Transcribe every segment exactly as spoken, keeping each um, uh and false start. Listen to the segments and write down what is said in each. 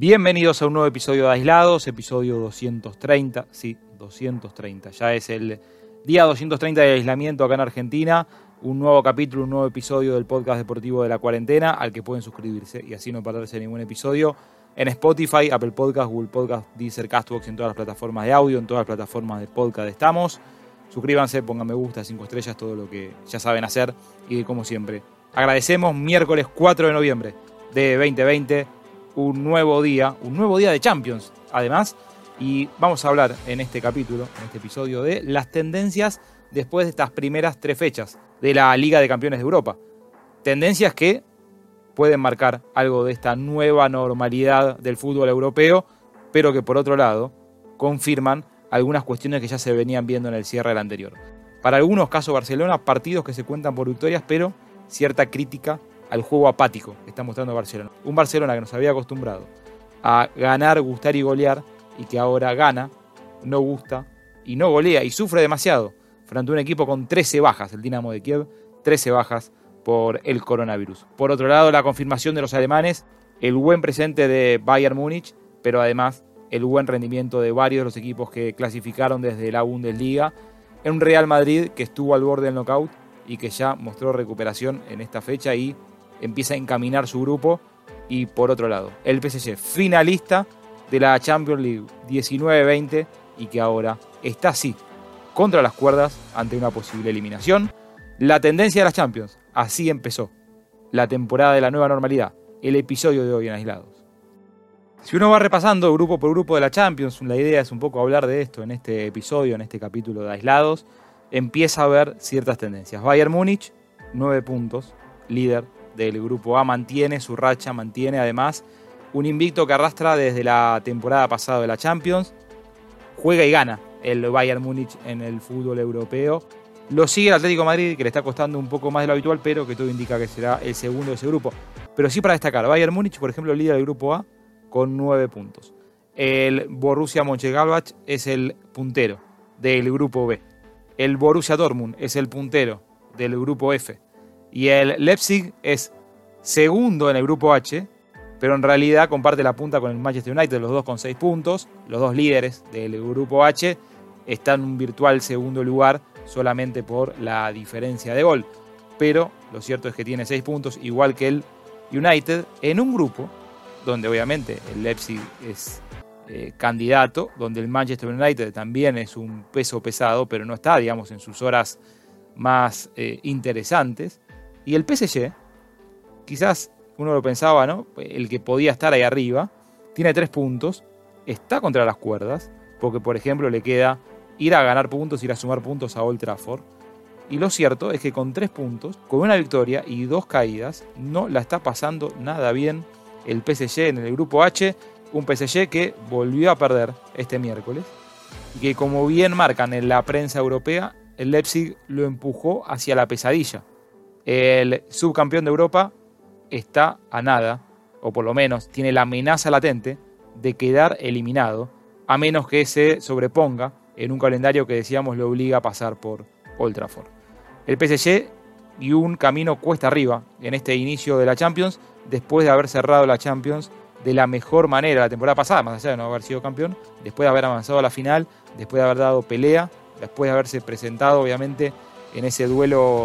Bienvenidos a un nuevo episodio de Aislados, episodio doscientos treinta, sí, doscientos treinta, ya es el día doscientos treinta de aislamiento acá en Argentina, un nuevo capítulo, un nuevo episodio del podcast deportivo de la cuarentena, al que pueden suscribirse y así no perderse ningún episodio en Spotify, Apple Podcast, Google Podcast, Deezer, Castbox, en todas las plataformas de audio, en todas las plataformas de podcast estamos. Suscríbanse, pongan me gusta, cinco estrellas, todo lo que ya saben hacer y como siempre, agradecemos. Miércoles cuatro de noviembre de veinte veinte, un nuevo día, un nuevo día de Champions, además, y vamos a hablar en este capítulo, en este episodio, de las tendencias después de estas primeras tres fechas de la Liga de Campeones de Europa. Tendencias que pueden marcar algo de esta nueva normalidad del fútbol europeo, pero que por otro lado confirman algunas cuestiones que ya se venían viendo en el cierre del anterior. Para algunos, caso Barcelona, partidos que se cuentan por victorias, pero cierta crítica al juego apático que está mostrando Barcelona. Un Barcelona que nos había acostumbrado a ganar, gustar y golear, y que ahora gana, no gusta y no golea y sufre demasiado frente a un equipo con trece bajas, el Dinamo de Kiev, trece bajas por el coronavirus. Por otro lado, la confirmación de los alemanes, el buen presente de Bayern Múnich, pero además el buen rendimiento de varios de los equipos que clasificaron desde la Bundesliga, en un Real Madrid que estuvo al borde del knockout y que ya mostró recuperación en esta fecha y empieza a encaminar su grupo. Y por otro lado, el P S G, finalista de la Champions League diecinueve veinte y que ahora está así, contra las cuerdas ante una posible eliminación. La tendencia de las Champions, así empezó la temporada de la nueva normalidad, el episodio de hoy en Aislados. Si uno va repasando grupo por grupo de la Champions, la idea es un poco hablar de esto en este episodio, en este capítulo de Aislados, empieza a ver ciertas tendencias. Bayern Múnich, nueve puntos, líder del grupo A, mantiene su racha, mantiene además un invicto que arrastra desde la temporada pasada de la Champions, juega y gana el Bayern Múnich en el fútbol europeo. Lo sigue el Atlético de Madrid, que le está costando un poco más de lo habitual, pero que todo indica que será el segundo de ese grupo. Pero sí, para destacar, Bayern Múnich, por ejemplo, líder del grupo A con nueve puntos. El Borussia Mönchengladbach es el puntero del grupo B. El Borussia Dortmund es el puntero del grupo F. Y el Leipzig es segundo en el grupo H, pero en realidad comparte la punta con el Manchester United, los dos con seis puntos. Los dos líderes del grupo H están en un virtual segundo lugar solamente por la diferencia de gol. Pero lo cierto es que tiene seis puntos, igual que el United, en un grupo donde obviamente el Leipzig es eh, candidato, donde el Manchester United también es un peso pesado, pero no está, digamos, en sus horas más eh, interesantes. Y el P S G, quizás uno lo pensaba, ¿no? El que podía estar ahí arriba, tiene tres puntos, está contra las cuerdas, porque por ejemplo le queda ir a ganar puntos, ir a sumar puntos a Old Trafford. Y lo cierto es que con tres puntos, con una victoria y dos caídas, no la está pasando nada bien el P S G en el grupo H, un P S G que volvió a perder este miércoles y que, como bien marcan en la prensa europea, el Leipzig lo empujó hacia la pesadilla. El subcampeón de Europa está a nada, o por lo menos tiene la amenaza latente de quedar eliminado, a menos que se sobreponga en un calendario que decíamos lo obliga a pasar por Old Trafford. El P S G y un camino cuesta arriba en este inicio de la Champions, después de haber cerrado la Champions de la mejor manera la temporada pasada, más allá de no haber sido campeón, después de haber avanzado a la final, después de haber dado pelea, después de haberse presentado obviamente en ese duelo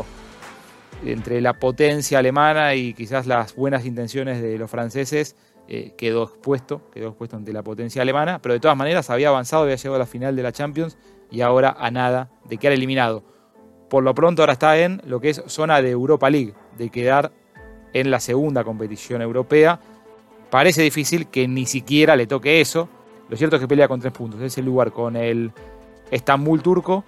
entre la potencia alemana y quizás las buenas intenciones de los franceses, eh, quedó expuesto, quedó expuesto ante la potencia alemana, pero de todas maneras había avanzado, había llegado a la final de la Champions y ahora a nada de quedar eliminado. Por lo pronto ahora está en lo que es zona de Europa League, de quedar en la segunda competición europea. Parece difícil que ni siquiera le toque eso. Lo cierto es que pelea con tres puntos. Es el lugar con el Estambul turco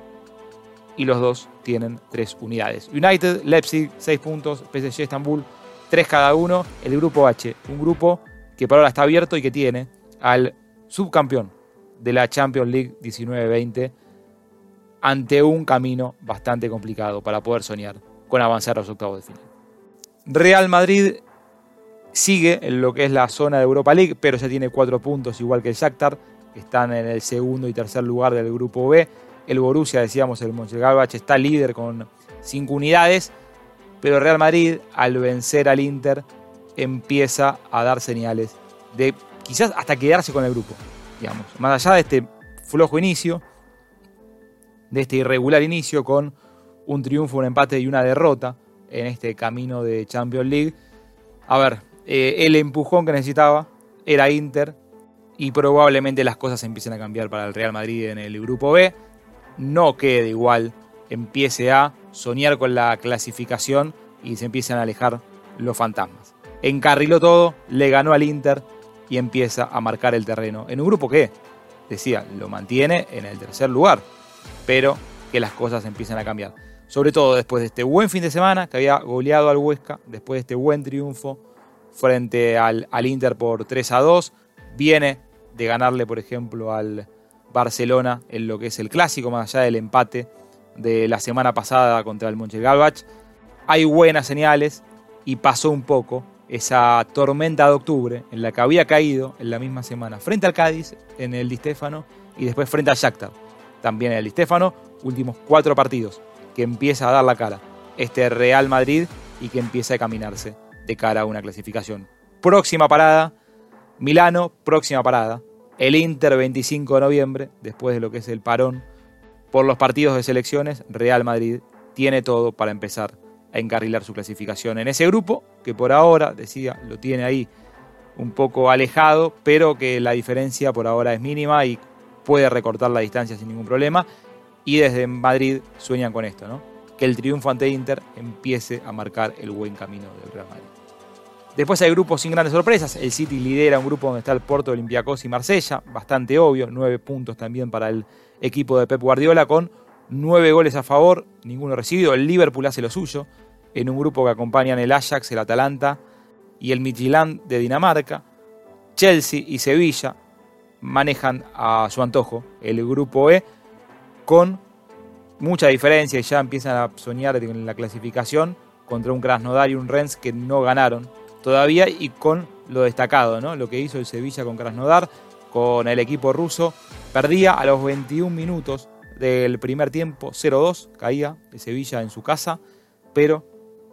y los dos tienen tres unidades. United, Leipzig, seis puntos. P S G, Estambul, tres cada uno. El grupo H, un grupo que por ahora está abierto y que tiene al subcampeón de la Champions League diecinueve veinte ante un camino bastante complicado para poder soñar con avanzar a los octavos de final. Real Madrid sigue en lo que es la zona de Europa League, pero ya tiene cuatro puntos, igual que el Shakhtar, que están en el segundo y tercer lugar del grupo B. El Borussia, decíamos, el Mönchengladbach está líder con cinco unidades, pero Real Madrid, al vencer al Inter, empieza a dar señales de quizás hasta quedarse con el grupo, digamos. Más allá de este flojo inicio, de este irregular inicio con un triunfo, un empate y una derrota en este camino de Champions League. A ver, eh, el empujón que necesitaba era Inter y probablemente las cosas empiecen a cambiar para el Real Madrid en el grupo B. No quede igual, empiece a soñar con la clasificación y se empiezan a alejar los fantasmas. Encarriló todo, le ganó al Inter y empieza a marcar el terreno en un grupo que, decía, lo mantiene en el tercer lugar, pero que las cosas empiezan a cambiar. Sobre todo después de este buen fin de semana, que había goleado al Huesca, después de este buen triunfo frente al, al Inter por tres a dos, viene de ganarle, por ejemplo, al Barcelona en lo que es el clásico, más allá del empate de la semana pasada contra el Mönchengladbach. Hay buenas señales y pasó un poco esa tormenta de octubre en la que había caído en la misma semana frente al Cádiz en el Di Stéfano y después frente al Shakhtar también en el Di Stéfano. Últimos cuatro partidos que empieza a dar la cara este Real Madrid y que empieza a caminarse de cara a una clasificación. Próxima parada, Milano, próxima parada, el Inter veinticinco de noviembre, después de lo que es el parón por los partidos de selecciones. Real Madrid tiene todo para empezar a encarrilar su clasificación en ese grupo, que por ahora, decía, lo tiene ahí un poco alejado, pero que la diferencia por ahora es mínima y puede recortar la distancia sin ningún problema. Y desde Madrid sueñan con esto, ¿no? Que el triunfo ante Inter empiece a marcar el buen camino del Real Madrid. Después hay grupos sin grandes sorpresas. El City lidera un grupo donde está el Porto, Olympiacos y Marsella, bastante obvio, nueve puntos también para el equipo de Pep Guardiola, con nueve goles a favor, ninguno recibido. El Liverpool hace lo suyo, en un grupo que acompañan el Ajax, el Atalanta y el Midtjylland de Dinamarca. Chelsea y Sevilla manejan a su antojo el grupo E, con mucha diferencia, y ya empiezan a soñar en la clasificación contra un Krasnodar y un Rennes que no ganaron todavía, y con lo destacado, ¿no? Lo que hizo el Sevilla con Krasnodar, con el equipo ruso. Perdía a los veintiún minutos del primer tiempo, cero dos, caía el Sevilla en su casa, pero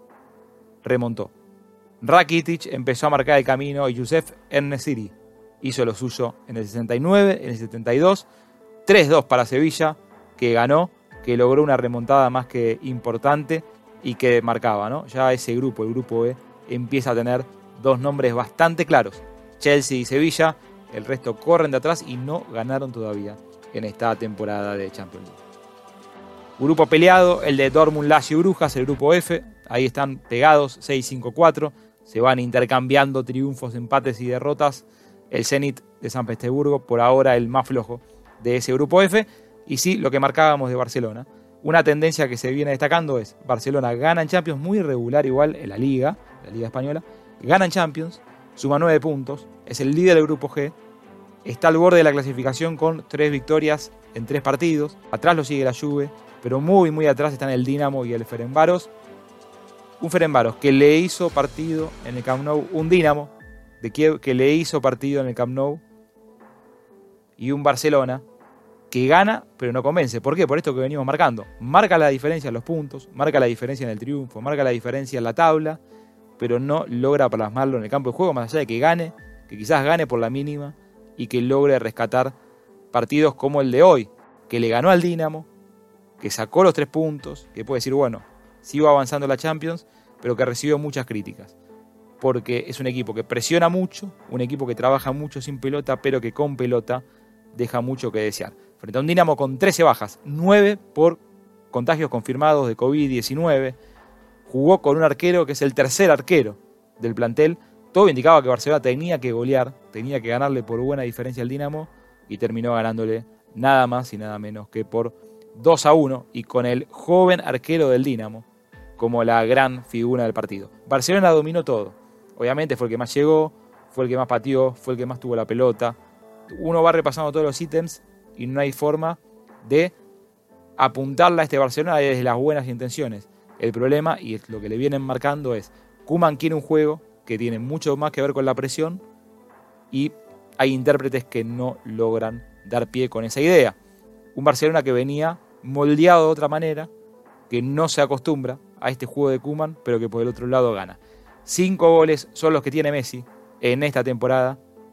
remontó. Rakitic empezó a marcar el camino y Youssef En-Nesyri hizo lo suyo en el sesenta y nueve, en el setenta y dos, tres dos para Sevilla, que ganó, que logró una remontada más que importante y que marcaba, ¿no? Ya ese grupo, el grupo E, empieza a tener dos nombres bastante claros, Chelsea y Sevilla. El resto corren de atrás y no ganaron todavía en esta temporada de Champions League. Grupo peleado, el de Dortmund, Lazio y Brujas, el grupo F. Ahí están pegados, seis cinco cuatro. Se van intercambiando triunfos, empates y derrotas. El Zenit de San Petersburgo, por ahora el más flojo de ese grupo F. Y sí, lo que marcábamos de Barcelona. Una tendencia que se viene destacando es Barcelona gana en Champions, muy irregular igual en la Liga, la Liga Española. Gana en Champions, suma nueve puntos, es el líder del grupo G. Está al borde de la clasificación con tres victorias en tres partidos. Atrás lo sigue la Juve, pero muy muy atrás están el Dinamo y el Ferencváros. Un Ferencváros que le hizo partido en el Camp Nou, un Dinamo de Kiev que le hizo partido en el Camp Nou, y un Barcelona que gana pero no convence. ¿Por qué? Por esto que venimos marcando. Marca la diferencia en los puntos, marca la diferencia en el triunfo, marca la diferencia en la tabla, pero no logra plasmarlo en el campo de juego, más allá de que gane, que quizás gane por la mínima y que logre rescatar partidos como el de hoy, que le ganó al Dinamo, que sacó los tres puntos, que puede decir, bueno, sigo avanzando la Champions, pero que recibió muchas críticas, porque es un equipo que presiona mucho, un equipo que trabaja mucho sin pelota, pero que con pelota deja mucho que desear. Frente a un Dinamo con trece bajas, nueve por contagios confirmados de covid diecinueve, jugó con un arquero que es el tercer arquero del plantel. Todo indicaba que Barcelona tenía que golear, tenía que ganarle por buena diferencia al Dinamo, y terminó ganándole nada más y nada menos que por dos a uno, y con el joven arquero del Dinamo como la gran figura del partido. Barcelona dominó todo. Obviamente fue el que más llegó, fue el que más pateó, fue el que más tuvo la pelota. Uno va repasando todos los ítems y no hay forma de apuntarla a este Barcelona desde las buenas intenciones. El problema, y es lo que le vienen marcando, es Koeman quiere un juego que tiene mucho más que ver con la presión, y hay intérpretes que no logran dar pie con esa idea. Un Barcelona que venía moldeado de otra manera, que no se acostumbra a este juego de Koeman, pero que por el otro lado gana. Cinco goles son los que tiene Messi en esta temporada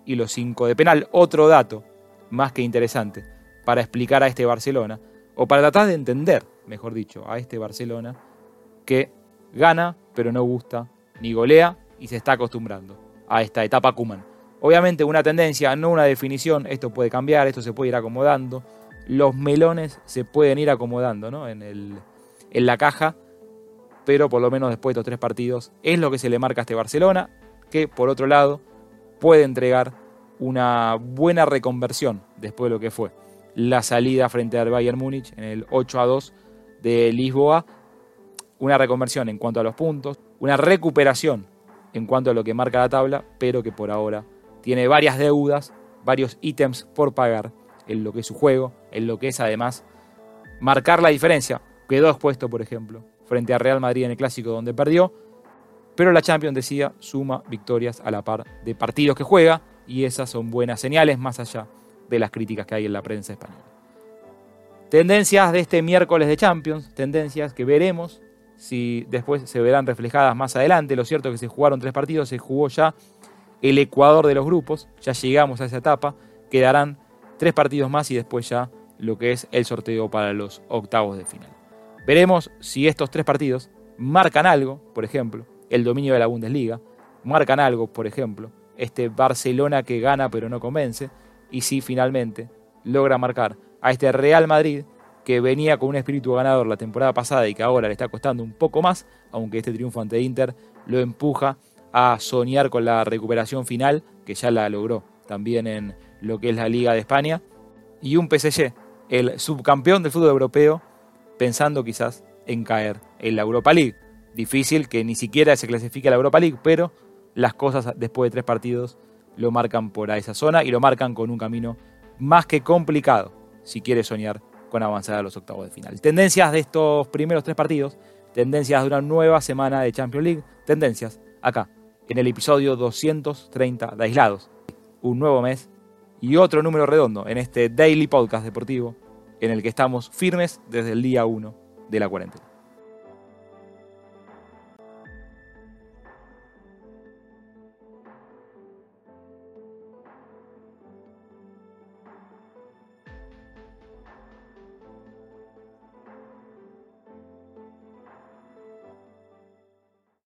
y los cinco de penal. Otro dato más que interesante para explicar a este Barcelona, o para tratar de entender, mejor dicho, a este Barcelona que gana pero no gusta, ni golea y se está acostumbrando a esta etapa Koeman. Obviamente una tendencia, no una definición, esto puede cambiar, esto se puede ir acomodando, los melones se pueden ir acomodando, ¿no? en, el, en la caja, pero por lo menos después de estos tres partidos es lo que se le marca a este Barcelona, que por otro lado puede entregar una buena reconversión después de lo que fue la salida frente al Bayern Múnich en el ocho a dos de Lisboa, una reconversión en cuanto a los puntos, una recuperación en cuanto a lo que marca la tabla, pero que por ahora tiene varias deudas, varios ítems por pagar en lo que es su juego, en lo que es además marcar la diferencia. Quedó expuesto, por ejemplo, frente a Real Madrid en el Clásico donde perdió, pero la Champions, decía, suma victorias a la par de partidos que juega, y esas son buenas señales más allá de las críticas que hay en la prensa española. Tendencias de este miércoles de Champions, tendencias que veremos si después se verán reflejadas más adelante. Lo cierto es que se jugaron tres partidos, se jugó ya el Ecuador de los grupos, ya llegamos a esa etapa, quedarán tres partidos más y después ya lo que es el sorteo para los octavos de final. Veremos si estos tres partidos marcan algo, por ejemplo, el dominio de la Bundesliga, marcan algo, por ejemplo, este Barcelona que gana pero no convence, y si finalmente logra marcar a este Real Madrid que venía con un espíritu ganador la temporada pasada y que ahora le está costando un poco más, aunque este triunfo ante Inter lo empuja a soñar con la recuperación final, que ya la logró también en lo que es la Liga de España, y un P S G, el subcampeón del fútbol europeo, pensando quizás en caer en la Europa League. Difícil que ni siquiera se clasifique a la Europa League, pero las cosas después de tres partidos lo marcan por a esa zona y lo marcan con un camino más que complicado si quiere soñar con avanzar a los octavos de final. Tendencias de estos primeros tres partidos, tendencias de una nueva semana de Champions League, tendencias acá en el episodio doscientos treinta de Aislados. Un nuevo mes y otro número redondo en este Daily Podcast deportivo en el que estamos firmes desde el día uno de la cuarentena.